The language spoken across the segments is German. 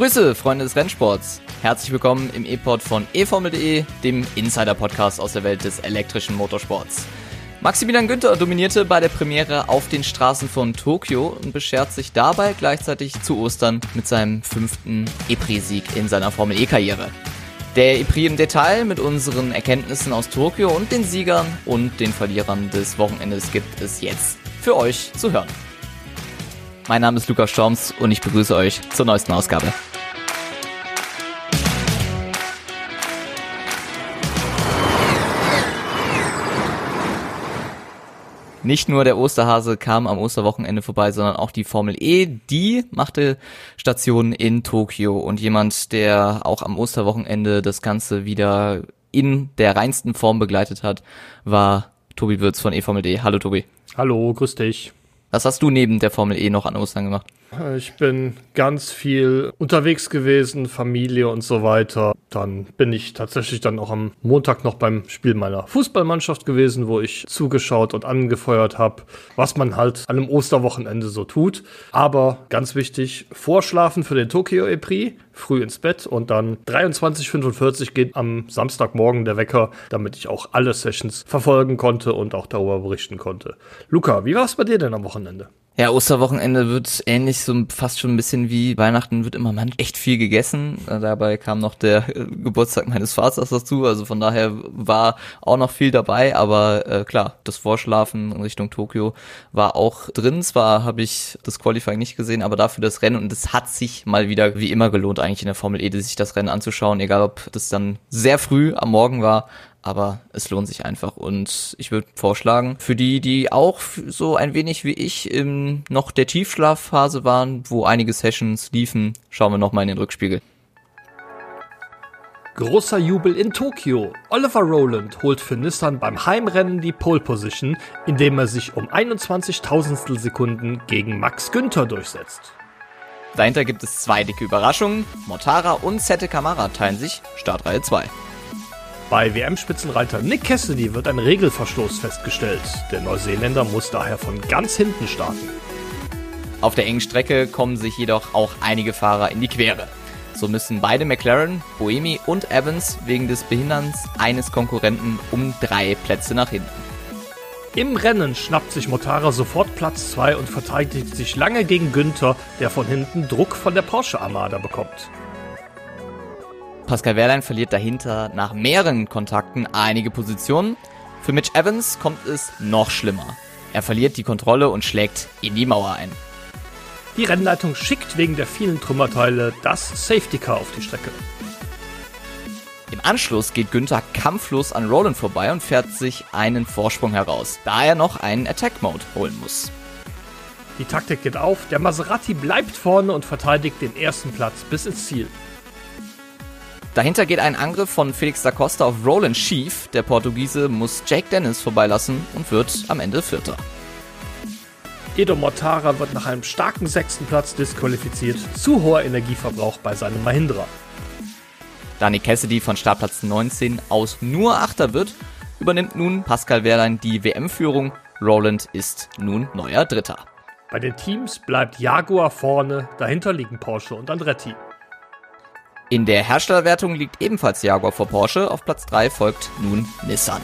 Grüße, Freunde des Rennsports. Herzlich willkommen im E-Pod von eFormel.de, dem Insider-Podcast aus der Welt des elektrischen Motorsports. Maximilian Günther dominierte bei der Premiere auf den Straßen von Tokio und beschert sich dabei gleichzeitig zu Ostern mit seinem 5. E-Prix-Sieg in seiner Formel-E-Karriere. Der E-Prix im Detail mit unseren Erkenntnissen aus Tokio und den Siegern und den Verlierern des Wochenendes gibt es jetzt für euch zu hören. Mein Name ist Lukas Storms und ich begrüße euch zur neuesten Ausgabe. Nicht nur der Osterhase kam am Osterwochenende vorbei, sondern auch die Formel E, die machte Station in Tokio. Und jemand, der auch am Osterwochenende das Ganze wieder in der reinsten Form begleitet hat, war Tobi Würz von eFormel.de. Hallo Tobi. Hallo, grüß dich. Was hast du neben der Formel E noch an Ostern gemacht? Ich bin ganz viel unterwegs gewesen, Familie und so weiter. Dann bin ich tatsächlich dann auch am Montag noch beim Spiel meiner Fußballmannschaft gewesen, wo ich zugeschaut und angefeuert habe, was man halt an einem Osterwochenende so tut. Aber ganz wichtig, vorschlafen für den Tokio E-Prix, früh ins Bett und dann 23:45 geht am Samstagmorgen der Wecker, damit ich auch alle Sessions verfolgen konnte und auch darüber berichten konnte. Luca, wie war es bei dir denn am Wochenende? Ja, Osterwochenende wird ähnlich, so fast schon ein bisschen wie Weihnachten, wird immer echt viel gegessen. Dabei kam noch der Geburtstag meines Vaters dazu, also von daher war auch noch viel dabei, aber klar, das Vorschlafen in Richtung Tokio war auch drin. Zwar habe ich das Qualifying nicht gesehen, aber dafür das Rennen, und es hat sich mal wieder wie immer gelohnt eigentlich in der Formel E, sich das Rennen anzuschauen, egal ob das dann sehr früh am Morgen war. Aber es lohnt sich einfach und ich würde vorschlagen, für die auch so ein wenig wie ich in noch der Tiefschlafphase waren, wo einige Sessions liefen, schauen wir nochmal in den Rückspiegel. Großer Jubel in Tokio. Oliver Rowland holt für Nissan beim Heimrennen die Pole Position, indem er sich um 21 Sekunden gegen Max Günther durchsetzt. Dahinter gibt es zwei dicke Überraschungen. Mortara und Sette Camara teilen sich Startreihe 2. Bei WM-Spitzenreiter Nick Cassidy wird ein Regelverstoß festgestellt. Der Neuseeländer muss daher von ganz hinten starten. Auf der engen Strecke kommen sich jedoch auch einige Fahrer in die Quere. So müssen beide McLaren, Buemi und Evans wegen des Behinderns eines Konkurrenten um 3 Plätze nach hinten. Im Rennen schnappt sich Mortara sofort Platz 2 und verteidigt sich lange gegen Günther, der von hinten Druck von der Porsche-Armada bekommt. Pascal Wehrlein verliert dahinter nach mehreren Kontakten einige Positionen. Für Mitch Evans kommt es noch schlimmer. Er verliert die Kontrolle und schlägt in die Mauer ein. Die Rennleitung schickt wegen der vielen Trümmerteile das Safety Car auf die Strecke. Im Anschluss geht Günther kampflos an Rowland vorbei und fährt sich einen Vorsprung heraus, da er noch einen Attack Mode holen muss. Die Taktik geht auf, der Maserati bleibt vorne und verteidigt den ersten Platz bis ins Ziel. Dahinter geht ein Angriff von Felix da Costa auf Rowland schief. Der Portugiese muss Jake Dennis vorbeilassen und wird am Ende Vierter. Edo Mortara wird nach einem starken 6. Platz disqualifiziert. Zu hoher Energieverbrauch bei seinem Mahindra. Da Nick Cassidy von Startplatz 19 aus nur Achter wird, übernimmt nun Pascal Wehrlein die WM-Führung. Rowland ist nun neuer Dritter. Bei den Teams bleibt Jaguar vorne, dahinter liegen Porsche und Andretti. In der Herstellerwertung liegt ebenfalls Jaguar vor Porsche. Auf Platz 3 folgt nun Nissan.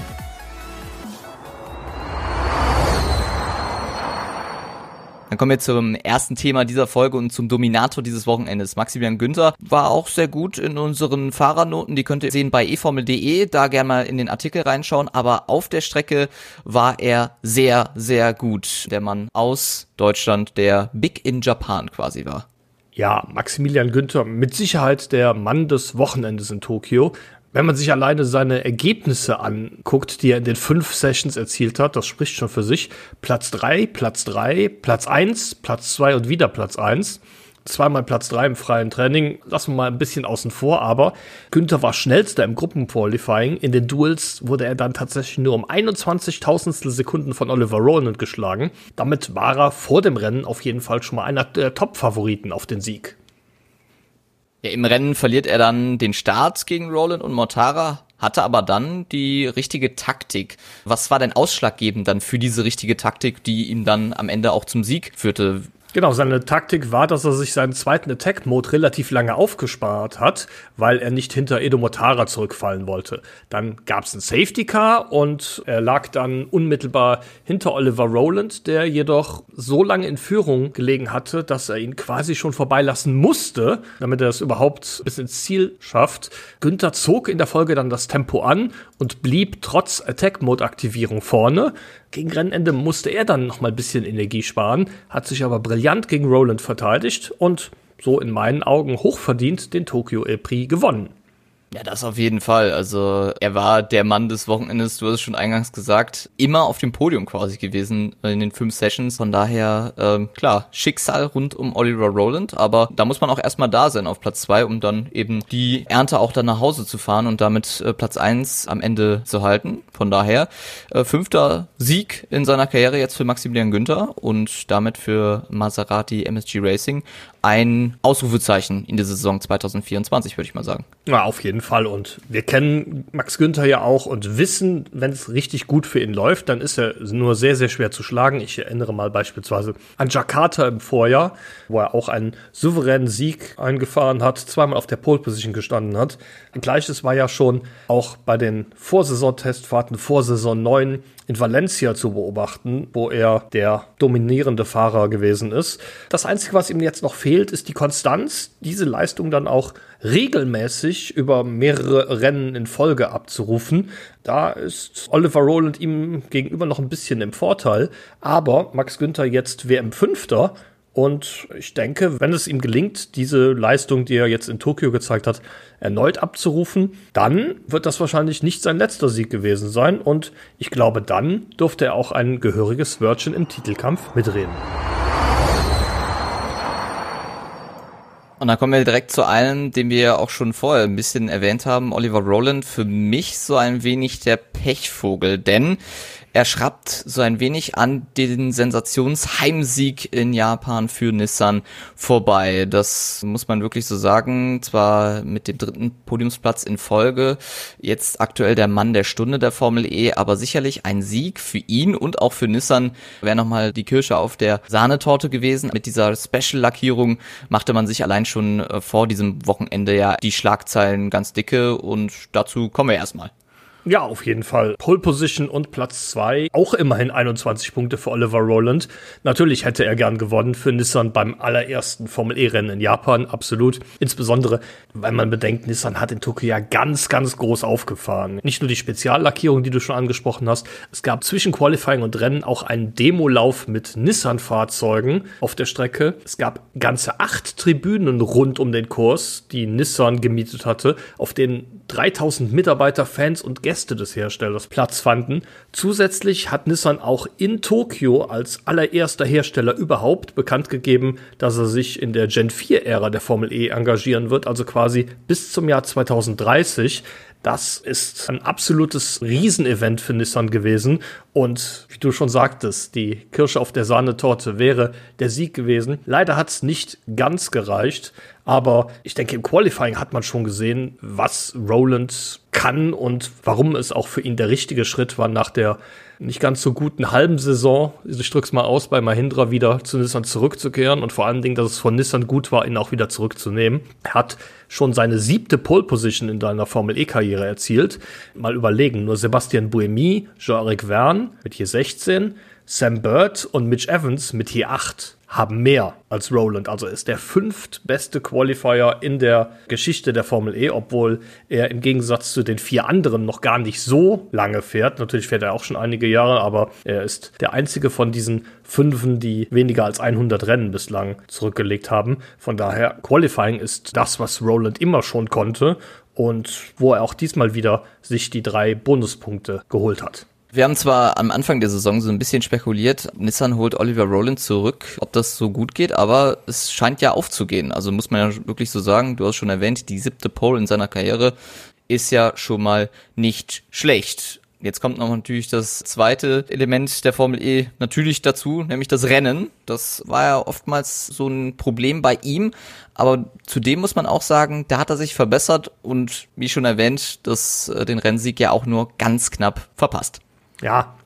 Dann kommen wir zum ersten Thema dieser Folge und zum Dominator dieses Wochenendes. Maximilian Günther war auch sehr gut in unseren Fahrernoten. Die könnt ihr sehen bei eFormel.de. Da gerne mal in den Artikel reinschauen. Aber auf der Strecke war er sehr, sehr gut. Der Mann aus Deutschland, der Big in Japan quasi war. Ja, Maximilian Günther, mit Sicherheit der Mann des Wochenendes in Tokio. Wenn man sich alleine seine Ergebnisse anguckt, die er in den 5 Sessions erzielt hat, das spricht schon für sich. Platz 3, Platz 3, Platz 1, Platz 2 und wieder Platz 1. Zweimal Platz 3 im freien Training, lassen wir mal ein bisschen außen vor, aber Günther war schnellster im Gruppenqualifying. In den Duels wurde er dann tatsächlich nur um 21 Sekunden von Oliver Rowland geschlagen. Damit war er vor dem Rennen auf jeden Fall schon mal einer der Top-Favoriten auf den Sieg. Ja, im Rennen verliert er dann den Start gegen Rowland und Mortara, hatte aber dann die richtige Taktik. Was war denn ausschlaggebend dann für diese richtige Taktik, die ihm dann am Ende auch zum Sieg führte? Genau, seine Taktik war, dass er sich seinen zweiten Attack-Mode relativ lange aufgespart hat, weil er nicht hinter Edo Mortara zurückfallen wollte. Dann gab es ein Safety-Car und er lag dann unmittelbar hinter Oliver Rowland, der jedoch so lange in Führung gelegen hatte, dass er ihn quasi schon vorbeilassen musste, damit er es überhaupt bis ins Ziel schafft. Günther zog in der Folge dann das Tempo an und blieb trotz Attack-Mode-Aktivierung vorne. Gegen Rennende musste er dann noch mal ein bisschen Energie sparen, hat sich aber brillant gegen Rowland verteidigt und so in meinen Augen hochverdient den Tokyo E-Prix gewonnen. Ja, das auf jeden Fall. Also er war der Mann des Wochenendes, du hast es schon eingangs gesagt, immer auf dem Podium quasi gewesen in den 5 Sessions. Von daher, klar, Schicksal rund um Oliver Rowland, aber da muss man auch erstmal da sein auf Platz 2, um dann eben die Ernte auch dann nach Hause zu fahren und damit Platz 1 am Ende zu halten. Von daher 5. Sieg in seiner Karriere jetzt für Maximilian Günther und damit für Maserati MSG Racing ein Ausrufezeichen in der Saison 2024, würde ich mal sagen. Ja, auf jeden Fall. Und wir kennen Max Günther ja auch und wissen, wenn es richtig gut für ihn läuft, dann ist er nur sehr, sehr schwer zu schlagen. Ich erinnere mal beispielsweise an Jakarta im Vorjahr, wo er auch einen souveränen Sieg eingefahren hat, zweimal auf der Pole Position gestanden hat. Gleiches war ja schon auch bei den Vorsaison-Testfahrten vor Saison 9 in Valencia zu beobachten, wo er der dominierende Fahrer gewesen ist. Das Einzige, was ihm jetzt noch fehlt, ist die Konstanz, diese Leistung dann auch regelmäßig über mehrere Rennen in Folge abzurufen. Da ist Oliver Rowland ihm gegenüber noch ein bisschen im Vorteil, aber Max Günther jetzt WM-Fünfter. Und ich denke, wenn es ihm gelingt, diese Leistung, die er jetzt in Tokio gezeigt hat, erneut abzurufen, dann wird das wahrscheinlich nicht sein letzter Sieg gewesen sein. Und ich glaube, dann durfte er auch ein gehöriges Wörtchen im Titelkampf mitreden. Und dann kommen wir direkt zu einem, den wir ja auch schon vorher ein bisschen erwähnt haben, Oliver Rowland. Für mich so ein wenig der Pechvogel, denn er schraubt so ein wenig an den Sensationsheimsieg in Japan für Nissan vorbei. Das muss man wirklich so sagen. Zwar mit dem 3. Podiumsplatz in Folge, jetzt aktuell der Mann der Stunde der Formel E, aber sicherlich ein Sieg für ihn und auch für Nissan wäre nochmal die Kirsche auf der Sahnetorte gewesen. Mit dieser Special-Lackierung machte man sich allein schon vor diesem Wochenende ja die Schlagzeilen ganz dicke und dazu kommen wir erstmal. Ja, auf jeden Fall. Pole Position und Platz 2. Auch immerhin 21 Punkte für Oliver Rowland. Natürlich hätte er gern gewonnen für Nissan beim allerersten Formel-E-Rennen in Japan. Absolut. Insbesondere, weil man bedenkt, Nissan hat in Tokio ja ganz, ganz groß aufgefahren. Nicht nur die Speziallackierung, die du schon angesprochen hast. Es gab zwischen Qualifying und Rennen auch einen Demolauf mit Nissan-Fahrzeugen auf der Strecke. Es gab ganze 8 Tribünen rund um den Kurs, die Nissan gemietet hatte, auf denen 3000 Mitarbeiter, Fans und Gäste des Herstellers Platz fanden. Zusätzlich hat Nissan auch in Tokio als allererster Hersteller überhaupt bekannt gegeben, dass er sich in der Gen 4-Ära der Formel E engagieren wird, also quasi bis zum Jahr 2030. Das ist ein absolutes Riesenevent für Nissan gewesen und wie du schon sagtest, die Kirsche auf der Sahnetorte wäre der Sieg gewesen. Leider hat es nicht ganz gereicht, aber ich denke, im Qualifying hat man schon gesehen, was Rowland kann und warum es auch für ihn der richtige Schritt war, nach der nicht ganz so guten halben Saison, ich drück's mal aus, bei Mahindra wieder zu Nissan zurückzukehren und vor allen Dingen, dass es von Nissan gut war, ihn auch wieder zurückzunehmen. Er hat schon seine 7. Pole-Position in seiner Formel-E-Karriere erzielt. Mal überlegen, nur Sebastian Buemi, Jean-Eric Verne mit hier 16, Sam Bird und Mitch Evans mit hier 8 haben mehr als Rowland. Also ist der 5. beste Qualifier in der Geschichte der Formel E, obwohl er im Gegensatz zu den 4 anderen noch gar nicht so lange fährt. Natürlich fährt er auch schon einige Jahre, aber er ist der einzige von diesen 5, die weniger als 100 Rennen bislang zurückgelegt haben. Von daher, Qualifying ist das, was Rowland immer schon konnte und wo er auch diesmal wieder sich die 3 Bonuspunkte geholt hat. Wir haben zwar am Anfang der Saison so ein bisschen spekuliert, Nissan holt Oliver Rowland zurück, ob das so gut geht, aber es scheint ja aufzugehen. Also muss man ja wirklich so sagen, du hast schon erwähnt, die 7. Pole in seiner Karriere ist ja schon mal nicht schlecht. Jetzt kommt noch natürlich das zweite Element der Formel E natürlich dazu, nämlich das Rennen. Das war ja oftmals so ein Problem bei ihm, aber zudem muss man auch sagen, da hat er sich verbessert und wie schon erwähnt, den Rennsieg ja auch nur ganz knapp verpasst. Ja,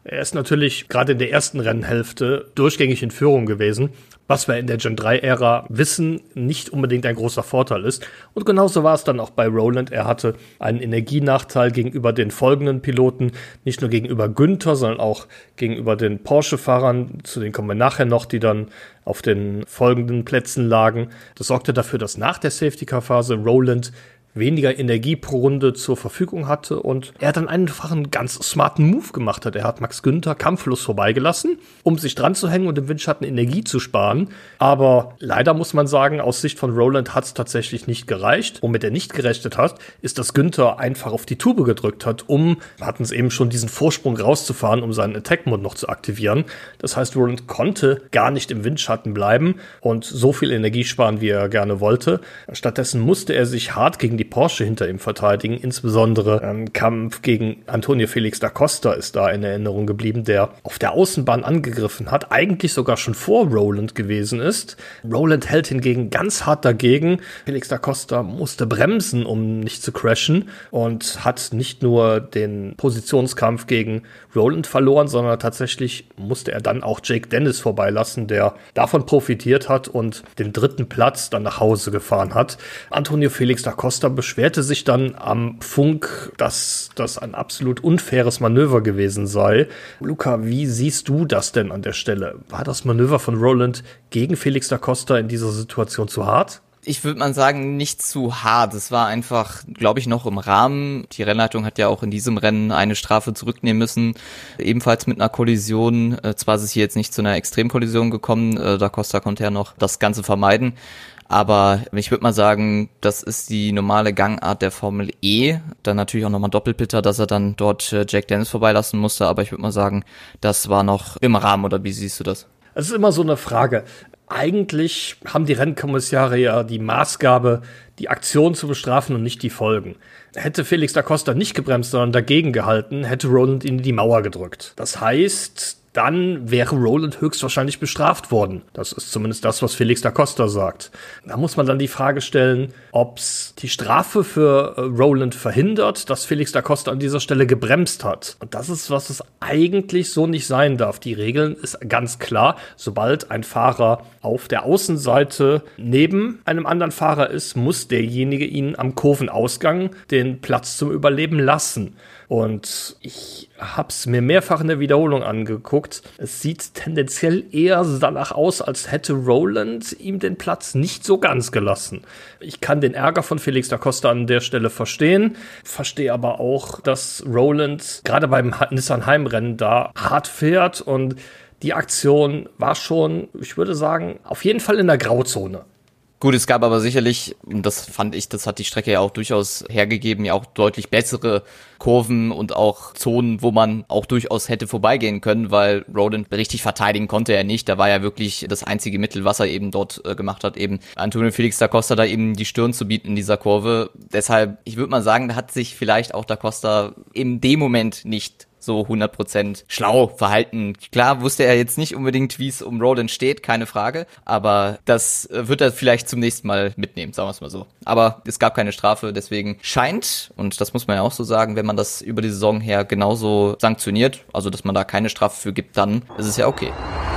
Er ist natürlich gerade in der ersten Rennhälfte durchgängig in Führung gewesen, was wir in der Gen 3-Ära wissen, nicht unbedingt ein großer Vorteil ist. Und genauso war es dann auch bei Rowland. Er hatte einen Energienachteil gegenüber den folgenden Piloten, nicht nur gegenüber Günther, sondern auch gegenüber den Porsche-Fahrern, zu denen kommen wir nachher noch, die dann auf den folgenden Plätzen lagen. Das sorgte dafür, dass nach der Safety-Car-Phase Rowland weniger Energie pro Runde zur Verfügung hatte und er dann einfach einen ganz smarten Move gemacht hat. Er hat Max Günther kampflos vorbeigelassen, um sich dran zu hängen und im Windschatten Energie zu sparen. Aber leider muss man sagen, aus Sicht von Rowland hat es tatsächlich nicht gereicht. Womit er nicht gerechnet hat, ist, dass Günther einfach auf die Tube gedrückt hat, wir hatten es eben schon, diesen Vorsprung rauszufahren, um seinen Attack-Mode noch zu aktivieren. Das heißt, Rowland konnte gar nicht im Windschatten bleiben und so viel Energie sparen, wie er gerne wollte. Stattdessen musste er sich hart gegen die Porsche hinter ihm verteidigen. Insbesondere ein Kampf gegen Antonio Felix da Costa ist da in Erinnerung geblieben, der auf der Außenbahn angegriffen hat, eigentlich sogar schon vor Rowland gewesen ist. Rowland hält hingegen ganz hart dagegen. Felix da Costa musste bremsen, um nicht zu crashen und hat nicht nur den Positionskampf gegen Rowland verloren, sondern tatsächlich musste er dann auch Jake Dennis vorbeilassen, der davon profitiert hat und den 3. Platz dann nach Hause gefahren hat. Antonio Felix da Costa beschwerte sich dann am Funk, dass das ein absolut unfaires Manöver gewesen sei. Luca, wie siehst du das denn an der Stelle? War das Manöver von Rowland gegen Felix da Costa in dieser Situation zu hart? Ich würde mal sagen, nicht zu hart. Es war einfach, glaube ich, noch im Rahmen. Die Rennleitung hat ja auch in diesem Rennen eine Strafe zurücknehmen müssen, ebenfalls mit einer Kollision. Zwar ist es hier jetzt nicht zu einer Extremkollision gekommen, Da Costa konnte ja noch das Ganze vermeiden. Aber ich würde mal sagen, das ist die normale Gangart der Formel E. Dann natürlich auch nochmal doppelt bitter, dass er dann dort Jack Dennis vorbeilassen musste. Aber ich würde mal sagen, das war noch im Rahmen. Oder wie siehst du das? Es ist immer so eine Frage. Eigentlich haben die Rennkommissare ja die Maßgabe, die Aktion zu bestrafen und nicht die Folgen. Hätte Felix da Costa nicht gebremst, sondern dagegen gehalten, hätte Rowland ihn in die Mauer gedrückt. Das heißt, dann wäre Rowland höchstwahrscheinlich bestraft worden. Das ist zumindest das, was Felix da Costa sagt. Da muss man dann die Frage stellen, ob es die Strafe für Rowland verhindert, dass Felix da Costa an dieser Stelle gebremst hat. Und das ist, was es eigentlich so nicht sein darf. Die Regeln ist ganz klar, sobald ein Fahrer auf der Außenseite neben einem anderen Fahrer ist, muss derjenige ihn am Kurvenausgang den Platz zum Überleben lassen. Und ich hab's mir mehrfach in der Wiederholung angeguckt. Es sieht tendenziell eher danach aus, als hätte Rowland ihm den Platz nicht so ganz gelassen. Ich kann den Ärger von Felix da Costa an der Stelle verstehen, verstehe aber auch, dass Rowland gerade beim Nissan-Heimrennen da hart fährt und die Aktion war schon, ich würde sagen, auf jeden Fall in der Grauzone. Gut, es gab aber sicherlich, und das fand ich, das hat die Strecke ja auch durchaus hergegeben, ja auch deutlich bessere Kurven und auch Zonen, wo man auch durchaus hätte vorbeigehen können, weil Rowland richtig verteidigen konnte er nicht. Da war ja wirklich das einzige Mittel, was er eben dort gemacht hat, eben Antonio Felix da Costa da eben die Stirn zu bieten in dieser Kurve. Deshalb, ich würde mal sagen, da hat sich vielleicht auch da Costa in dem Moment nicht so 100% schlau verhalten. Klar wusste er jetzt nicht unbedingt, wie es um Rowland steht, keine Frage, aber das wird er vielleicht zum nächsten Mal mitnehmen, sagen wir es mal so. Aber es gab keine Strafe, deswegen scheint, und das muss man ja auch so sagen, wenn man das über die Saison her genauso sanktioniert, also dass man da keine Strafe für gibt, dann ist es ja okay.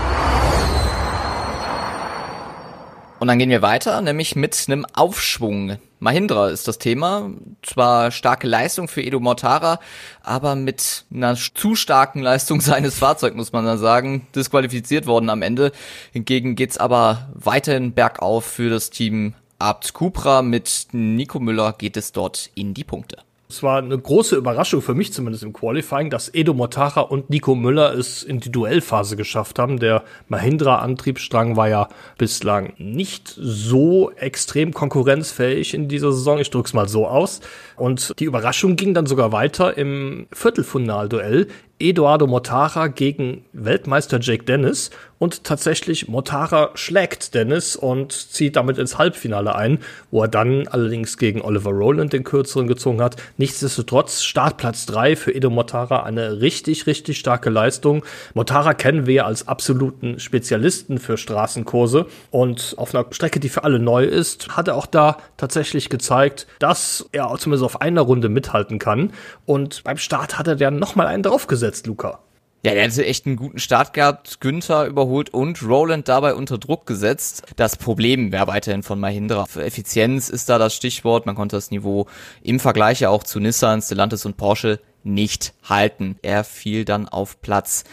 Und dann gehen wir weiter, nämlich mit einem Aufschwung. Mahindra ist das Thema. Zwar starke Leistung für Edo Mortara, aber mit einer zu starken Leistung seines Fahrzeugs, muss man dann sagen, disqualifiziert worden am Ende. Hingegen geht's aber weiterhin bergauf für das Team Abt Cupra. Mit Nico Müller geht es dort in die Punkte. Es war eine große Überraschung für mich zumindest im Qualifying, dass Edo Mortara und Nico Müller es in die Duellphase geschafft haben. Der Mahindra-Antriebsstrang war ja bislang nicht so extrem konkurrenzfähig in dieser Saison. Ich drück's mal so aus. Und die Überraschung ging dann sogar weiter im Viertelfinalduell. Edoardo Mortara gegen Weltmeister Jake Dennis und tatsächlich Mortara schlägt Dennis und zieht damit ins Halbfinale ein, wo er dann allerdings gegen Oliver Rowland den Kürzeren gezogen hat. Nichtsdestotrotz Startplatz 3 für Edo Mortara, eine richtig, richtig starke Leistung. Mortara kennen wir als absoluten Spezialisten für Straßenkurse und auf einer Strecke, die für alle neu ist, hat er auch da tatsächlich gezeigt, dass er zumindest auf einer Runde mithalten kann und beim Start hat er dann nochmal einen draufgesetzt, Luca. Ja, der hatte echt einen guten Start gehabt, Günther überholt und Rowland dabei unter Druck gesetzt. Das Problem wäre weiterhin von Mahindra. Für Effizienz ist da das Stichwort. Man konnte das Niveau im Vergleich ja auch zu Nissan, Stellantis und Porsche nicht halten. Er fiel dann auf Platz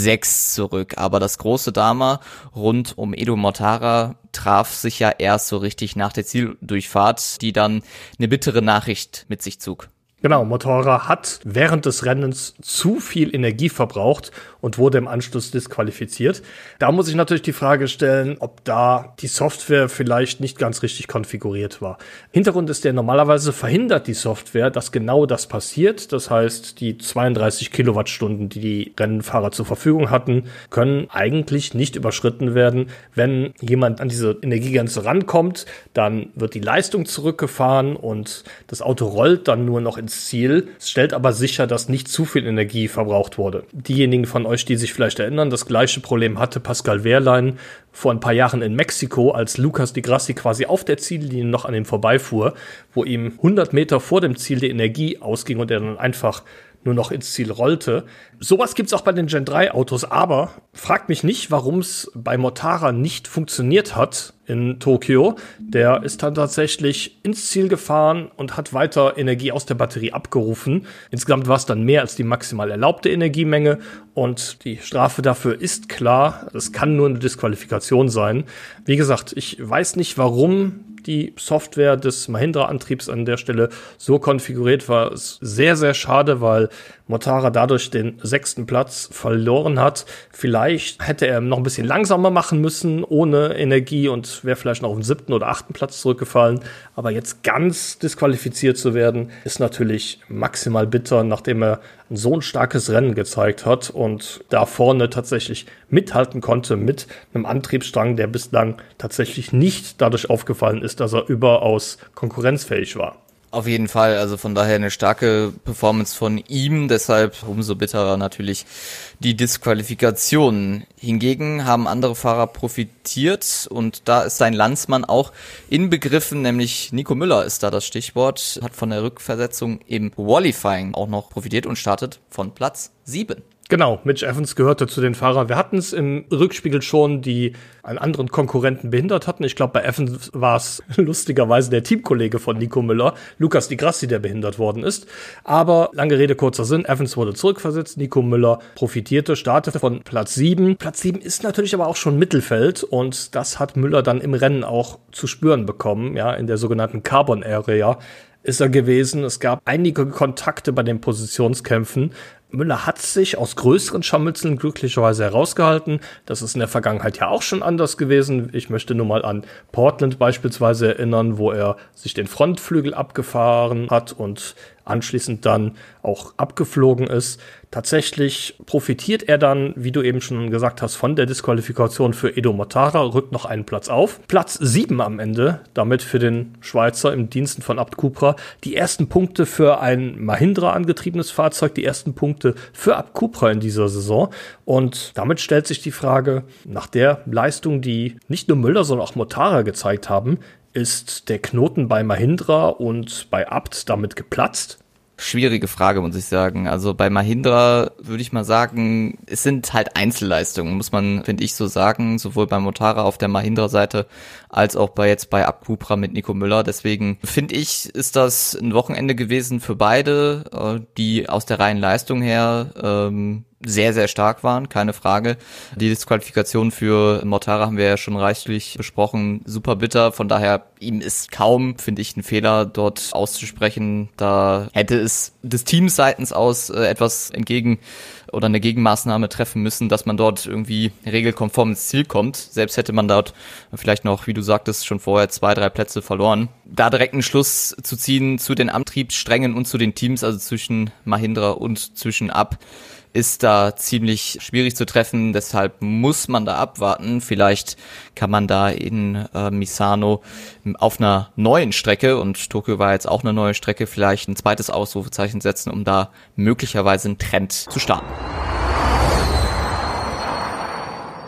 6 zurück. Aber das große Drama rund um Edo Mortara traf sich ja erst so richtig nach der Zieldurchfahrt, die dann eine bittere Nachricht mit sich zog. Genau, Mortara hat während des Rennens zu viel Energie verbraucht und wurde im Anschluss disqualifiziert. Da muss ich natürlich die Frage stellen, ob da die Software vielleicht nicht ganz richtig konfiguriert war. Hintergrund ist der, normalerweise verhindert die Software, dass genau das passiert. Das heißt, die 32 Kilowattstunden, die die Rennfahrer zur Verfügung hatten, können eigentlich nicht überschritten werden. Wenn jemand an diese Energiegrenze rankommt, dann wird die Leistung zurückgefahren und das Auto rollt dann nur noch ins Ziel. Es stellt aber sicher, dass nicht zu viel Energie verbraucht wurde. Diejenigen von euch, die sich vielleicht erinnern, das gleiche Problem hatte Pascal Wehrlein vor ein paar Jahren in Mexiko, als Lucas di Grassi quasi auf der Ziellinie noch an ihm vorbeifuhr, wo ihm 100 Meter vor dem Ziel die Energie ausging und er dann einfach nur noch ins Ziel rollte. Sowas gibt's auch bei den Gen 3 Autos, aber fragt mich nicht, warum es bei Mortara nicht funktioniert hat in Tokio. Der ist dann tatsächlich ins Ziel gefahren und hat weiter Energie aus der Batterie abgerufen. Insgesamt war es dann mehr als die maximal erlaubte Energiemenge und die Strafe dafür ist klar. Es kann nur eine Disqualifikation sein. Wie gesagt, ich weiß nicht, warum die Software des Mahindra-Antriebs an der Stelle so konfiguriert war. Es ist sehr, sehr schade, weil Mortara dadurch den 6. Platz verloren hat. Vielleicht hätte er noch ein bisschen langsamer machen müssen, ohne Energie, und wäre vielleicht noch auf den 7. oder 8. Platz zurückgefallen. Aber jetzt ganz disqualifiziert zu werden, ist natürlich maximal bitter, nachdem er so ein starkes Rennen gezeigt hat und da vorne tatsächlich mithalten konnte mit einem Antriebsstrang, der bislang tatsächlich nicht dadurch aufgefallen ist, dass er überaus konkurrenzfähig war. Auf jeden Fall, also von daher eine starke Performance von ihm, deshalb umso bitterer natürlich die Disqualifikation. Hingegen haben andere Fahrer profitiert und da ist sein Landsmann auch inbegriffen, nämlich Nico Müller ist da das Stichwort, hat von der Rückversetzung im Qualifying auch noch profitiert und startet von Platz 7. Genau, Mitch Evans gehörte zu den Fahrern. Wir hatten es im Rückspiegel schon, die einen anderen Konkurrenten behindert hatten. Ich glaube, bei Evans war es lustigerweise der Teamkollege von Nico Müller, Lucas di Grassi, der behindert worden ist. Aber lange Rede, kurzer Sinn, Evans wurde zurückversetzt, Nico Müller profitierte, startete von Platz 7. Platz 7 ist natürlich aber auch schon Mittelfeld und das hat Müller dann im Rennen auch zu spüren bekommen, ja, in der sogenannten Carbon Area ist er gewesen. Es gab einige Kontakte bei den Positionskämpfen. Müller hat sich aus größeren Scharmützeln glücklicherweise herausgehalten. Das ist in der Vergangenheit ja auch schon anders gewesen. Ich möchte nur mal an Portland beispielsweise erinnern, wo er sich den Frontflügel abgefahren hat und anschließend dann auch abgeflogen ist. Tatsächlich profitiert er dann, wie du eben schon gesagt hast, von der Disqualifikation für Edo Mortara, rückt noch einen Platz auf. Platz 7 am Ende, damit für den Schweizer im Diensten von Abt Cupra. Die ersten Punkte für ein Mahindra angetriebenes Fahrzeug, die ersten Punkte für Abt Cupra in dieser Saison. Und damit stellt sich die Frage, nach der Leistung, die nicht nur Müller, sondern auch Mortara gezeigt haben, ist der Knoten bei Mahindra und bei Abt damit geplatzt? Schwierige Frage, muss ich sagen. Also bei Mahindra würde ich mal sagen, es sind halt Einzelleistungen, muss man, finde ich, so sagen, sowohl bei Mortara auf der Mahindra-Seite als auch bei Abt Cupra mit Nico Müller. Deswegen finde ich, ist das ein Wochenende gewesen für beide, die aus der reinen Leistung her sehr, sehr stark waren, keine Frage. Die Disqualifikation für Mortara haben wir ja schon reichlich besprochen, super bitter, von daher ihm ist kaum, finde ich, ein Fehler dort auszusprechen. Da hätte es des Teams seitens aus etwas entgegen oder eine Gegenmaßnahme treffen müssen, dass man dort irgendwie regelkonform ins Ziel kommt. Selbst hätte man dort vielleicht noch, wie du sagtest, schon vorher 2-3 Plätze verloren. Da direkt einen Schluss zu ziehen zu den Antriebssträngen und zu den Teams, also zwischen Mahindra und zwischen Abt, ist da ziemlich schwierig zu treffen, deshalb muss man da abwarten. Vielleicht kann man da in Misano auf einer neuen Strecke, und Tokio war jetzt auch eine neue Strecke, vielleicht ein zweites Ausrufezeichen setzen, um da möglicherweise einen Trend zu starten.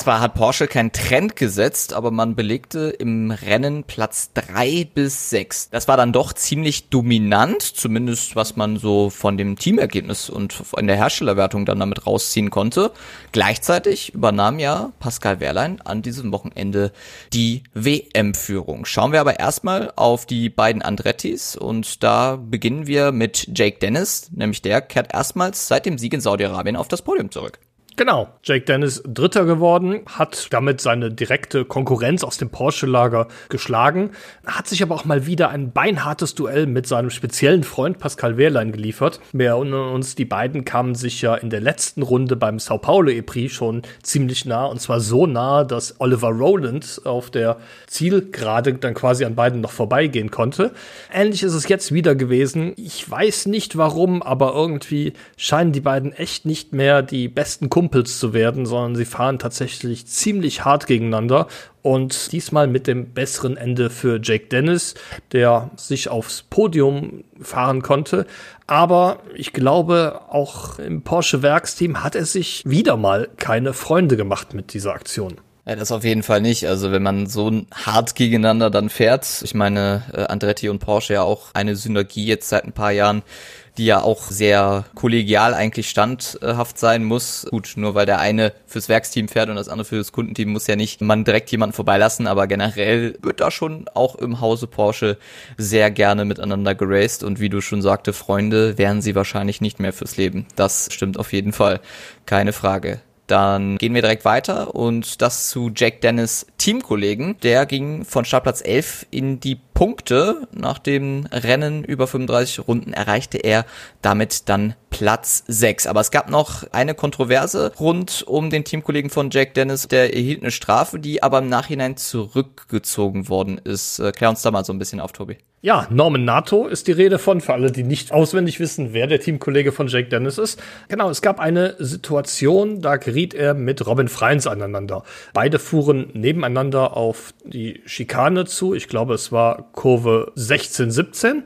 Zwar hat Porsche keinen Trend gesetzt, aber man belegte im Rennen Platz 3 bis 6. Das war dann doch ziemlich dominant, zumindest was man so von dem Teamergebnis und in der Herstellerwertung dann damit rausziehen konnte. Gleichzeitig übernahm ja Pascal Wehrlein an diesem Wochenende die WM-Führung. Schauen wir aber erstmal auf die beiden Andrettis und da beginnen wir mit Jake Dennis, nämlich der kehrt erstmals seit dem Sieg in Saudi-Arabien auf das Podium zurück. Genau, Jake Dennis Dritter geworden, hat damit seine direkte Konkurrenz aus dem Porsche-Lager geschlagen, hat sich aber auch mal wieder ein beinhartes Duell mit seinem speziellen Freund Pascal Wehrlein geliefert. Wir erinnern uns, die beiden kamen sich ja in der letzten Runde beim Sao Paulo E-Prix schon ziemlich nah, und zwar so nah, dass Oliver Rowland auf der Zielgerade dann quasi an beiden noch vorbeigehen konnte. Ähnlich ist es jetzt wieder gewesen. Ich weiß nicht warum, aber irgendwie scheinen die beiden echt nicht mehr die besten Kumpels zu werden, sondern sie fahren tatsächlich ziemlich hart gegeneinander und diesmal mit dem besseren Ende für Jake Dennis, der sich aufs Podium fahren konnte. Aber ich glaube, auch im Porsche-Werksteam hat er sich wieder mal keine Freunde gemacht mit dieser Aktion. Ja, das auf jeden Fall nicht. Also wenn man so hart gegeneinander dann fährt, ich meine, Andretti und Porsche ja auch eine Synergie jetzt seit ein paar Jahren, die ja auch sehr kollegial eigentlich standhaft sein muss. Gut, nur weil der eine fürs Werksteam fährt und das andere fürs Kundenteam, muss ja nicht man direkt jemanden vorbeilassen, aber generell wird da schon auch im Hause Porsche sehr gerne miteinander geraced und wie du schon sagte, Freunde wären sie wahrscheinlich nicht mehr fürs Leben. Das stimmt auf jeden Fall, keine Frage. Dann gehen wir direkt weiter und das zu Jake Dennis Teamkollegen. Der ging von Startplatz 11 in die Punkte. Nach dem Rennen über 35 Runden erreichte er damit dann Platz 6. Aber es gab noch eine Kontroverse rund um den Teamkollegen von Jake Dennis. Der erhielt eine Strafe, die aber im Nachhinein zurückgezogen worden ist. Klär uns da mal so ein bisschen auf, Tobi. Ja, Norman Nato ist die Rede von, für alle, die nicht auswendig wissen, wer der Teamkollege von Jake Dennis ist. Genau, es gab eine Situation, da geriet er mit Robin Freins aneinander. Beide fuhren nebeneinander auf die Schikane zu. Ich glaube, es war Kurve 16, 17.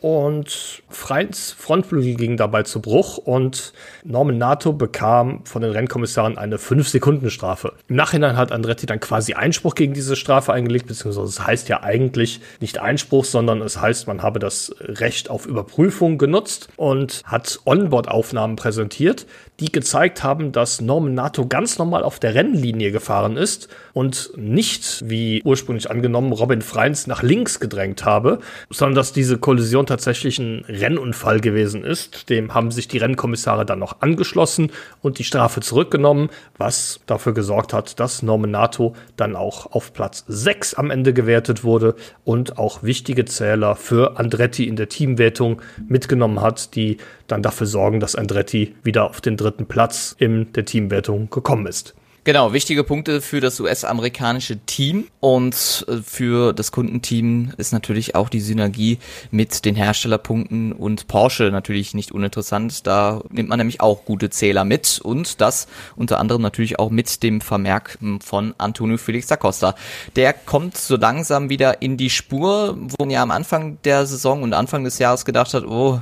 Und Freins Frontflügel ging dabei zu Bruch und Norman Nato bekam von den Rennkommissaren eine 5-Sekunden-Strafe. Im Nachhinein hat Andretti dann quasi Einspruch gegen diese Strafe eingelegt, beziehungsweise es heißt ja eigentlich nicht Einspruch, sondern es heißt, man habe das Recht auf Überprüfung genutzt und hat Onboard-Aufnahmen präsentiert, die gezeigt haben, dass Norman Nato ganz normal auf der Rennlinie gefahren ist und nicht, wie ursprünglich angenommen, Robin Freins nach links gedrängt habe, sondern dass diese Kollision tatsächlich ein Rennunfall gewesen ist. Dem haben sich die Rennkommissare dann noch angeschlossen und die Strafe zurückgenommen, was dafür gesorgt hat, dass Norman Nato dann auch auf Platz 6 am Ende gewertet wurde und auch wichtige Zähler für Andretti in der Teamwertung mitgenommen hat, die dann dafür sorgen, dass Andretti wieder auf den 3. Platz in der Teamwertung gekommen ist. Genau, wichtige Punkte für das US-amerikanische Team und für das Kundenteam ist natürlich auch die Synergie mit den Herstellerpunkten und Porsche natürlich nicht uninteressant. Da nimmt man nämlich auch gute Zähler mit und das unter anderem natürlich auch mit dem Vermerk von Antonio Felix da Costa. Der kommt so langsam wieder in die Spur, wo man ja am Anfang der Saison und Anfang des Jahres gedacht hat, oh,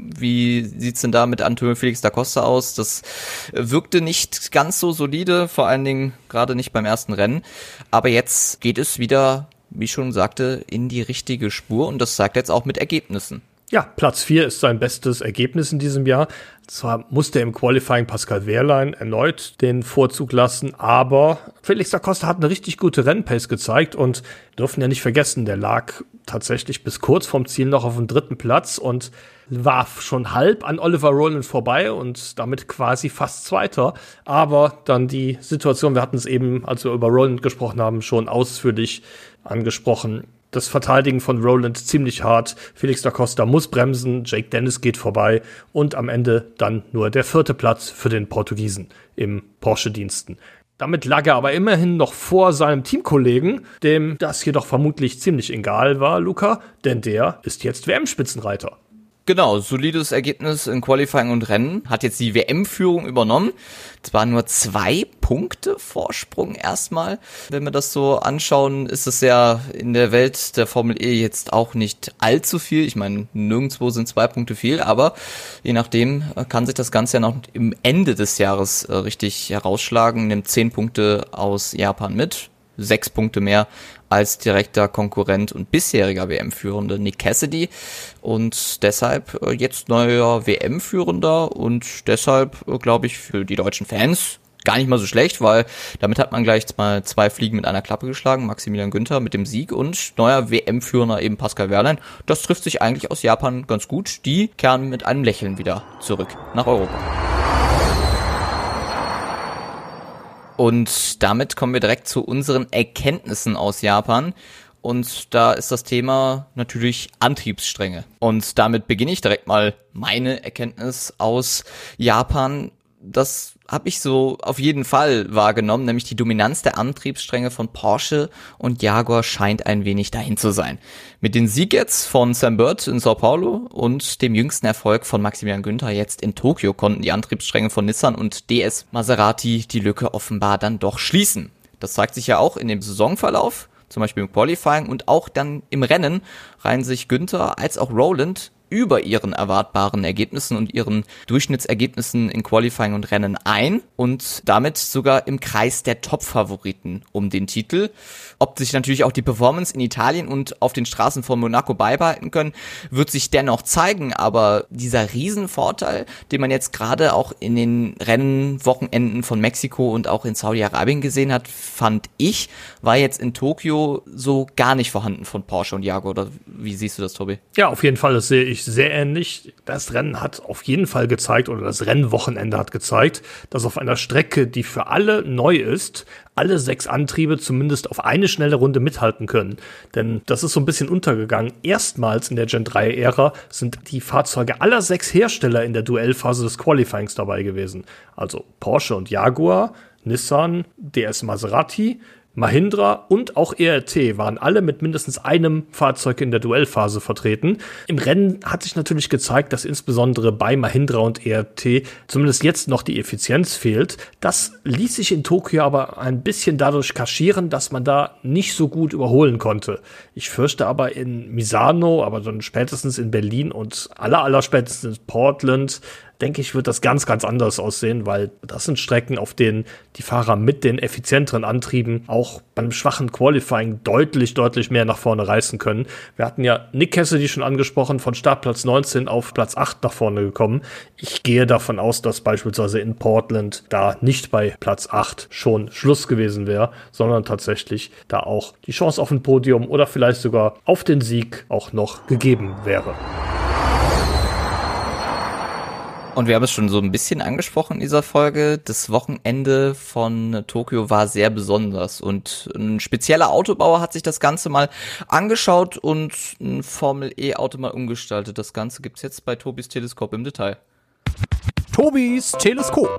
wie sieht's denn da mit Antonio Felix da Costa aus? Das wirkte nicht ganz so solide, vor allen Dingen gerade nicht beim ersten Rennen. Aber jetzt geht es wieder, wie ich schon sagte, in die richtige Spur und das zeigt jetzt auch mit Ergebnissen. Ja, Platz 4 ist sein bestes Ergebnis in diesem Jahr. Zwar musste im Qualifying Pascal Wehrlein erneut den Vorzug lassen, aber Felix da Costa hat eine richtig gute Rennpace gezeigt und dürfen ja nicht vergessen, der lag tatsächlich bis kurz vorm Ziel noch auf dem 3. Platz und war schon halb an Oliver Rowland vorbei und damit quasi fast Zweiter. Aber dann die Situation, wir hatten es eben, als wir über Rowland gesprochen haben, schon ausführlich angesprochen. Das Verteidigen von Rowland ziemlich hart. Felix da Costa muss bremsen, Jake Dennis geht vorbei und am Ende dann nur der 4. Platz für den Portugiesen im Porsche-Diensten. Damit lag er aber immerhin noch vor seinem Teamkollegen, dem das jedoch vermutlich ziemlich egal war, Luca, denn der ist jetzt WM-Spitzenreiter. Genau, solides Ergebnis in Qualifying und Rennen, hat jetzt die WM-Führung übernommen. Zwar nur 2 Punkte Vorsprung erstmal. Wenn wir das so anschauen, ist es ja in der Welt der Formel E jetzt auch nicht allzu viel. Ich meine, nirgendwo sind 2 Punkte viel, aber je nachdem kann sich das Ganze ja noch im Ende des Jahres richtig herausschlagen. Nimmt 10 Punkte aus Japan mit, 6 Punkte mehr als direkter Konkurrent und bisheriger WM-Führende Nick Cassidy und deshalb jetzt neuer WM-Führender und deshalb glaube ich für die deutschen Fans gar nicht mal so schlecht, weil damit hat man gleich mal 2 Fliegen mit einer Klappe geschlagen, Maximilian Günther mit dem Sieg und neuer WM-Führender eben Pascal Wehrlein. Das trifft sich eigentlich aus Japan ganz gut. Die kehren mit einem Lächeln wieder zurück nach Europa. Und damit kommen wir direkt zu unseren Erkenntnissen aus Japan. Und da ist das Thema natürlich Antriebsstränge. Und damit beginne ich direkt mal meine Erkenntnis aus Japan. Das habe ich so auf jeden Fall wahrgenommen, nämlich die Dominanz der Antriebsstränge von Porsche und Jaguar scheint ein wenig dahin zu sein. Mit dem Sieg jetzt von Sam Bird in Sao Paulo und dem jüngsten Erfolg von Maximilian Günther jetzt in Tokio konnten die Antriebsstränge von Nissan und DS Maserati die Lücke offenbar dann doch schließen. Das zeigt sich ja auch in dem Saisonverlauf, zum Beispiel im Qualifying und auch dann im Rennen reihen sich Günther als auch Rowland über ihren erwartbaren Ergebnissen und ihren Durchschnittsergebnissen in Qualifying und Rennen ein und damit sogar im Kreis der Top-Favoriten um den Titel. Ob sich natürlich auch die Performance in Italien und auf den Straßen von Monaco beibehalten können, wird sich dennoch zeigen, aber dieser Riesenvorteil, den man jetzt gerade auch in den Rennwochenenden von Mexiko und auch in Saudi-Arabien gesehen hat, fand ich, war jetzt in Tokio so gar nicht vorhanden von Porsche und Jaguar. Oder wie siehst du das, Tobi? Ja, auf jeden Fall, das sehe ich sehr ähnlich. Das Rennen hat auf jeden Fall gezeigt, oder das Rennwochenende hat gezeigt, dass auf einer Strecke, die für alle neu ist, alle 6 Antriebe zumindest auf eine schnelle Runde mithalten können. Denn das ist so ein bisschen untergegangen. Erstmals in der Gen 3-Ära sind die Fahrzeuge aller 6 Hersteller in der Duellphase des Qualifyings dabei gewesen. Also Porsche und Jaguar, Nissan, DS Maserati, Mahindra und auch ERT waren alle mit mindestens einem Fahrzeug in der Duellphase vertreten. Im Rennen hat sich natürlich gezeigt, dass insbesondere bei Mahindra und ERT zumindest jetzt noch die Effizienz fehlt. Das ließ sich in Tokio aber ein bisschen dadurch kaschieren, dass man da nicht so gut überholen konnte. Ich fürchte aber in Misano, aber dann spätestens in Berlin und allerspätestens in Portland, denke ich, wird das ganz, ganz anders aussehen, weil das sind Strecken, auf denen die Fahrer mit den effizienteren Antrieben auch beim schwachen Qualifying deutlich mehr nach vorne reißen können. Wir hatten ja Nick Cassidy schon angesprochen, von Startplatz 19 auf Platz 8 nach vorne gekommen. Ich gehe davon aus, dass beispielsweise in Portland da nicht bei Platz 8 schon Schluss gewesen wäre, sondern tatsächlich da auch die Chance auf ein Podium oder vielleicht sogar auf den Sieg auch noch gegeben wäre. Und wir haben es schon so ein bisschen angesprochen in dieser Folge. Das Wochenende von Tokio war sehr besonders und ein spezieller Autobauer hat sich das Ganze mal angeschaut und ein Formel-E-Auto mal umgestaltet. Das Ganze gibt's jetzt bei Tobis Teleskop im Detail. Tobis Teleskop.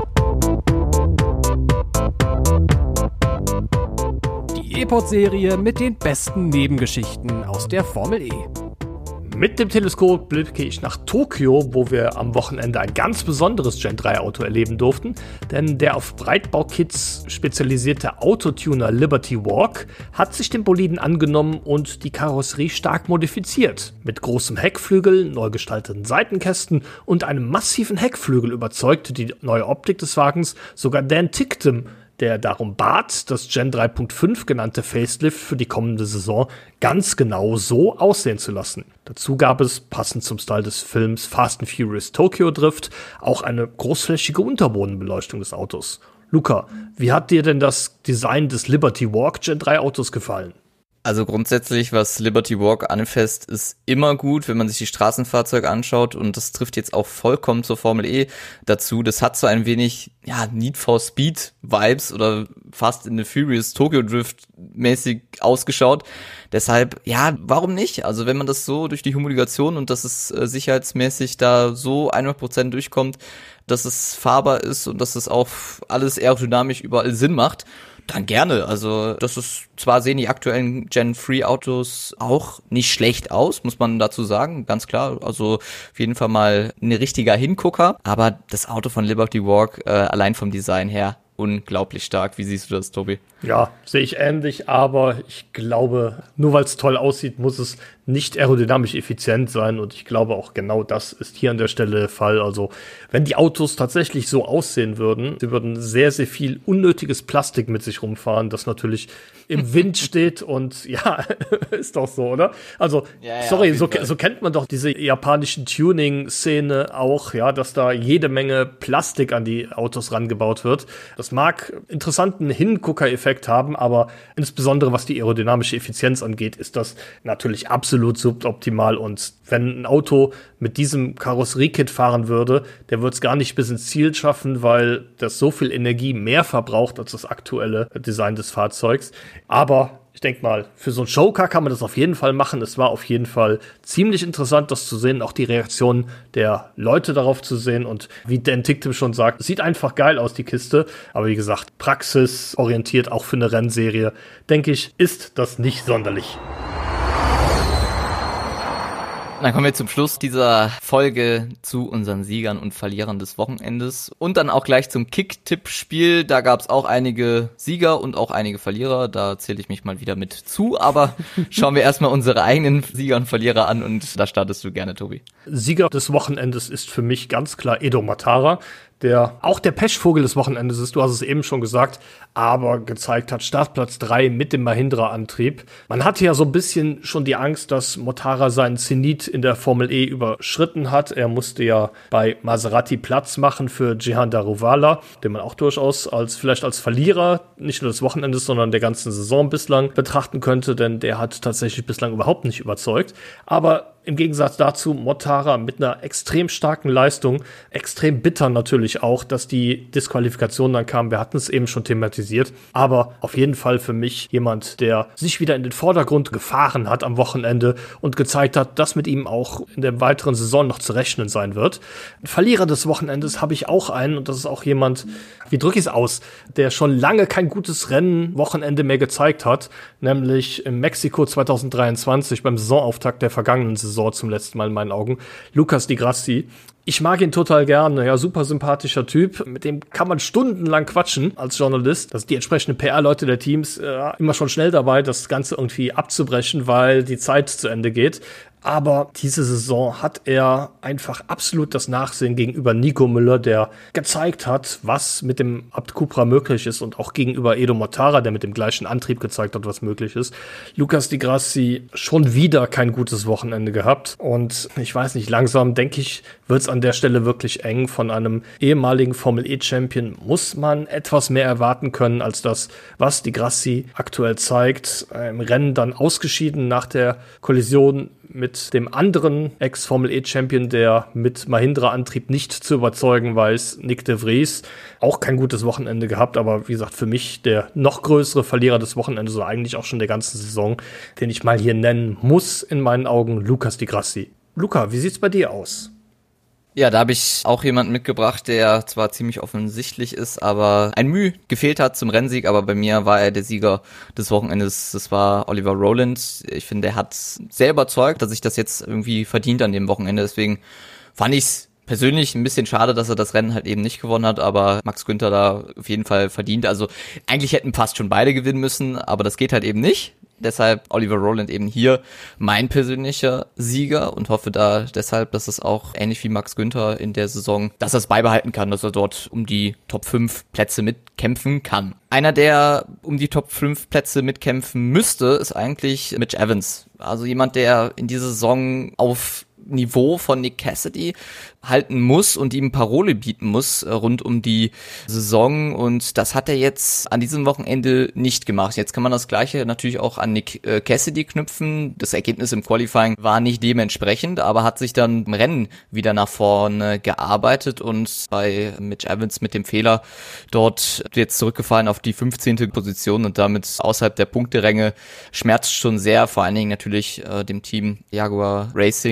Die E-Pod-Serie mit den besten Nebengeschichten aus der Formel E. Mit dem Teleskop blicke ich nach Tokio, wo wir am Wochenende ein ganz besonderes Gen 3 Auto erleben durften, denn der auf Breitbaukits spezialisierte Autotuner Liberty Walk hat sich dem Boliden angenommen und die Karosserie stark modifiziert. Mit großem Heckflügel, neu gestalteten Seitenkästen und einem massiven Heckflügel überzeugte die neue Optik des Wagens sogar Dan Ticktum, der darum bat, das Gen 3.5 genannte Facelift für die kommende Saison ganz genau so aussehen zu lassen. Dazu gab es, passend zum Style des Films Fast and Furious Tokyo Drift, auch eine großflächige Unterbodenbeleuchtung des Autos. Luca, wie hat dir denn das Design des Liberty Walk Gen 3 Autos gefallen? Also grundsätzlich, was Liberty Walk anfasst, ist immer gut, wenn man sich die Straßenfahrzeuge anschaut und das trifft jetzt auch vollkommen zur Formel E dazu. Das hat so ein wenig, Need for Speed Vibes oder fast in the Furious Tokyo Drift mäßig ausgeschaut. Deshalb, warum nicht? Also wenn man das so durch die Homologation und dass es sicherheitsmäßig da so 100% durchkommt, dass es fahrbar ist und dass es auch alles aerodynamisch überall Sinn macht, Dann gerne. Also das ist zwar sehen die aktuellen Gen-3-Autos auch nicht schlecht aus, muss man dazu sagen, ganz klar. Also auf jeden Fall mal ein richtiger Hingucker. Aber das Auto von Liberty Walk, allein vom Design her, unglaublich stark. Wie siehst du das, Tobi? Ja, sehe ich ähnlich, aber ich glaube, nur weil es toll aussieht, muss es nicht aerodynamisch effizient sein und ich glaube auch genau das ist hier an der Stelle der Fall. Also wenn die Autos tatsächlich so aussehen würden, sie würden sehr, sehr viel unnötiges Plastik mit sich rumfahren, das natürlich im Wind steht und ja, ist doch so, oder? Also, Ja, sorry, so kennt man doch diese japanischen Tuning-Szene auch, ja, dass da jede Menge Plastik an die Autos rangebaut wird. Das mag interessanten Hingucker-Effekt haben, aber insbesondere was die aerodynamische Effizienz angeht, ist das natürlich absolut suboptimal und wenn ein Auto mit diesem Karosseriekit fahren würde, der würde es gar nicht bis ins Ziel schaffen, weil das so viel Energie mehr verbraucht als das aktuelle Design des Fahrzeugs. Aber ich denke mal, für so ein Showcar kann man das auf jeden Fall machen. Es war auf jeden Fall ziemlich interessant, das zu sehen, auch die Reaktion der Leute darauf zu sehen. Und wie Dan Ticktum schon sagt, es sieht einfach geil aus, die Kiste. Aber wie gesagt, praxisorientiert auch für eine Rennserie, denke ich, ist das nicht sonderlich. Dann kommen wir zum Schluss dieser Folge zu unseren Siegern und Verlierern des Wochenendes und dann auch gleich zum Kick-Tipp-Spiel. Da gab es auch einige Sieger und auch einige Verlierer. Da zähle ich mich mal wieder mit zu, aber schauen wir erstmal unsere eigenen Sieger und Verlierer an und da startest du gerne, Tobi. Sieger des Wochenendes ist für mich ganz klar Edo Matara, der auch der Pechvogel des Wochenendes ist, du hast es eben schon gesagt, aber gezeigt hat, Startplatz 3 mit dem Mahindra-Antrieb. Man hatte ja so ein bisschen schon die Angst, dass Mortara seinen Zenit in der Formel E überschritten hat. Er musste ja bei Maserati Platz machen für Jehan Daruvala, den man auch durchaus vielleicht als Verlierer, nicht nur des Wochenendes, sondern der ganzen Saison bislang betrachten könnte, denn der hat tatsächlich bislang überhaupt nicht überzeugt. Aber im Gegensatz dazu Mortara mit einer extrem starken Leistung, extrem bitter natürlich auch, dass die Disqualifikation dann kam. Wir hatten es eben schon thematisiert, aber auf jeden Fall für mich jemand, der sich wieder in den Vordergrund gefahren hat am Wochenende und gezeigt hat, dass mit ihm auch in der weiteren Saison noch zu rechnen sein wird. Ein Verlierer des Wochenendes habe ich auch einen und das ist auch jemand, wie drücke ich es aus, der schon lange kein gutes Rennen-Wochenende mehr gezeigt hat, nämlich in Mexiko 2023 beim Saisonauftakt der vergangenen Saison zum letzten Mal in meinen Augen, Lucas Di Grassi. Ich mag ihn total gerne, ja, super sympathischer Typ, mit dem kann man stundenlang quatschen als Journalist. Das sind die entsprechenden PR-Leute der Teams immer schon schnell dabei, das Ganze irgendwie abzubrechen, weil die Zeit zu Ende geht. Aber diese Saison hat er einfach absolut das Nachsehen gegenüber Nico Müller, der gezeigt hat, was mit dem Abt Cupra möglich ist und auch gegenüber Edo Mortara, der mit dem gleichen Antrieb gezeigt hat, was möglich ist. Lucas Di Grassi schon wieder kein gutes Wochenende gehabt und ich weiß nicht, langsam denke ich, wird es an der Stelle wirklich eng. Von einem ehemaligen Formel-E-Champion muss man etwas mehr erwarten können als das, was Di Grassi aktuell zeigt. Im Rennen dann ausgeschieden nach der Kollision mit dem anderen Ex-Formel-E-Champion, der mit Mahindra-Antrieb nicht zu überzeugen weiß, Nick de Vries. Auch kein gutes Wochenende gehabt, aber wie gesagt, für mich der noch größere Verlierer des Wochenendes, oder eigentlich auch schon der ganzen Saison, den ich mal hier nennen muss, in meinen Augen, Lucas Di Grassi. Luca, wie sieht's bei dir aus? Ja, da habe ich auch jemanden mitgebracht, der zwar ziemlich offensichtlich ist, aber ein Mühe gefehlt hat zum Rennsieg, aber bei mir war er der Sieger des Wochenendes, das war Oliver Rowland. Ich finde, er hat sehr überzeugt, dass sich das jetzt irgendwie verdient an dem Wochenende, deswegen fand ich es persönlich ein bisschen schade, dass er das Rennen halt eben nicht gewonnen hat, aber Max Günther da auf jeden Fall verdient. Also eigentlich hätten fast schon beide gewinnen müssen, aber das geht halt eben nicht. Deshalb Oliver Rowland eben hier mein persönlicher Sieger und hoffe da deshalb, dass es auch ähnlich wie Max Günther in der Saison, dass er es beibehalten kann, dass er dort um die Top 5 Plätze mitkämpfen kann. Einer, der um die Top 5 Plätze mitkämpfen müsste, ist eigentlich Mitch Evans. Also jemand, der in dieser Saison auf Niveau von Nick Cassidy halten muss und ihm Parole bieten muss rund um die Saison und das hat er jetzt an diesem Wochenende nicht gemacht. Jetzt kann man das Gleiche natürlich auch an Nick Cassidy knüpfen. Das Ergebnis im Qualifying war nicht dementsprechend, aber hat sich dann im Rennen wieder nach vorne gearbeitet und bei Mitch Evans mit dem Fehler dort jetzt zurückgefallen auf die 15. Position und damit außerhalb der Punkteränge schmerzt schon sehr, vor allen Dingen natürlich dem Team Jaguar Racing, die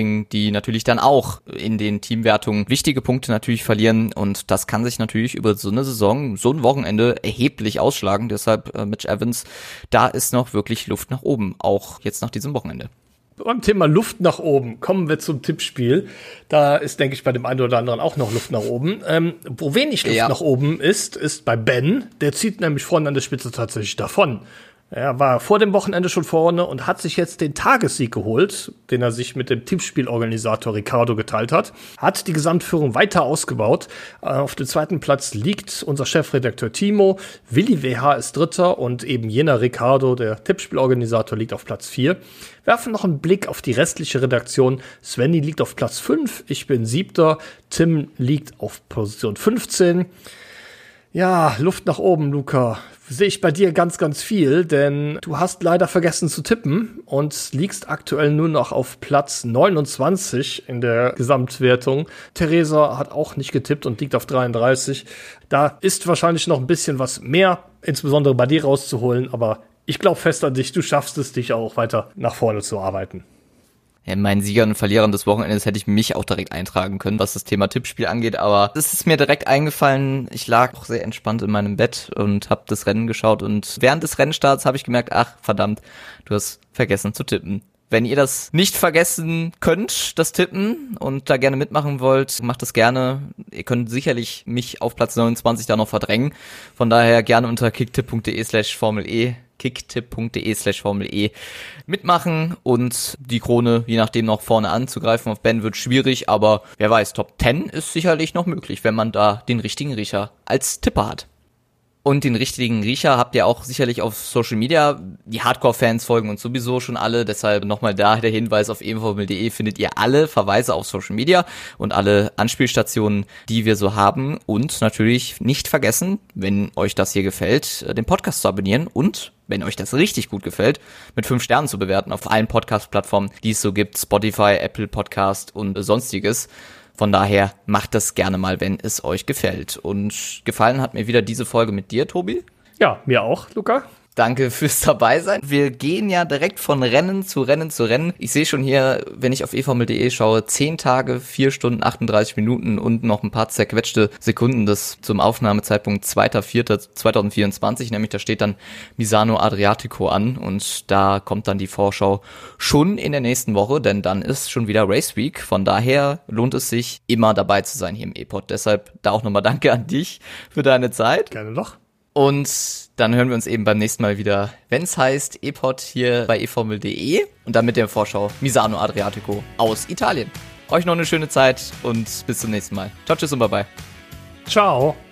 die natürlich dann auch in den Teamwertungen wichtige Punkte natürlich verlieren und das kann sich natürlich über so eine Saison, so ein Wochenende erheblich ausschlagen. Deshalb Mitch Evans, da ist noch wirklich Luft nach oben, auch jetzt nach diesem Wochenende. Beim Thema Luft nach oben kommen wir zum Tippspiel. Da ist, denke ich, bei dem einen oder anderen auch noch Luft nach oben. Wo wenig Luft nach oben ist bei Ben. Der zieht nämlich vorne an der Spitze tatsächlich davon. Er war vor dem Wochenende schon vorne und hat sich jetzt den Tagessieg geholt, den er sich mit dem Tippspielorganisator Ricardo geteilt hat. Hat die Gesamtführung weiter ausgebaut. Auf dem zweiten Platz liegt unser Chefredakteur Timo. Willi WH ist Dritter und eben jener Ricardo, der Tippspielorganisator, liegt auf Platz 4. Werfen noch einen Blick auf die restliche Redaktion. Svenny liegt auf Platz 5, ich bin 7. Tim liegt auf Position 15. Ja, Luft nach oben, Luca. Sehe ich bei dir ganz, ganz viel, denn du hast leider vergessen zu tippen und liegst aktuell nur noch auf Platz 29 in der Gesamtwertung. Theresa hat auch nicht getippt und liegt auf 33. Da ist wahrscheinlich noch ein bisschen was mehr, insbesondere bei dir rauszuholen, aber ich glaube fest an dich, du schaffst es, dich auch weiter nach vorne zu arbeiten. Ja, meinen Siegern und Verlierern des Wochenendes hätte ich mich auch direkt eintragen können, was das Thema Tippspiel angeht, aber es ist mir direkt eingefallen, ich lag auch sehr entspannt in meinem Bett und habe das Rennen geschaut und während des Rennstarts habe ich gemerkt, ach verdammt, du hast vergessen zu tippen. Wenn ihr das nicht vergessen könnt, das Tippen, und da gerne mitmachen wollt, macht das gerne. Ihr könnt sicherlich mich auf Platz 29 da noch verdrängen. Von daher gerne unter kicktipp.de/Formel-E kicktipp.de/Formel-E mitmachen und die Krone, je nachdem, noch vorne anzugreifen. Auf Ben wird schwierig, aber wer weiß, Top 10 ist sicherlich noch möglich, wenn man da den richtigen Riecher als Tipper hat. Und den richtigen Riecher habt ihr auch sicherlich auf Social Media. Die Hardcore-Fans folgen uns sowieso schon alle. Deshalb nochmal da der Hinweis: auf ebenformel.de findet ihr alle Verweise auf Social Media und alle Anspielstationen, die wir so haben. Und natürlich nicht vergessen, wenn euch das hier gefällt, den Podcast zu abonnieren und, wenn euch das richtig gut gefällt, mit 5 Sternen zu bewerten auf allen Podcast-Plattformen, die es so gibt. Spotify, Apple Podcast und sonstiges. Von daher macht das gerne mal, wenn es euch gefällt. Und gefallen hat mir wieder diese Folge mit dir, Tobi. Ja, mir auch, Luca. Danke fürs Dabeisein. Wir gehen ja direkt von Rennen zu Rennen zu Rennen. Ich sehe schon hier, wenn ich auf eformel.de schaue, 10 Tage, 4 Stunden, 38 Minuten und noch ein paar zerquetschte Sekunden. Das zum Aufnahmezeitpunkt 2.4.2024, nämlich da steht dann Misano Adriatico an und da kommt dann die Vorschau schon in der nächsten Woche, denn dann ist schon wieder Race Week. Von daher lohnt es sich, immer dabei zu sein hier im E-Pod. Deshalb da auch nochmal danke an dich für deine Zeit. Gerne doch. Und dann hören wir uns eben beim nächsten Mal wieder, wenn es heißt E-Pod hier bei eformel.de und dann mit der Vorschau Misano Adriatico aus Italien. Euch noch eine schöne Zeit und bis zum nächsten Mal. Ciao, tschüss und bye bye. Ciao.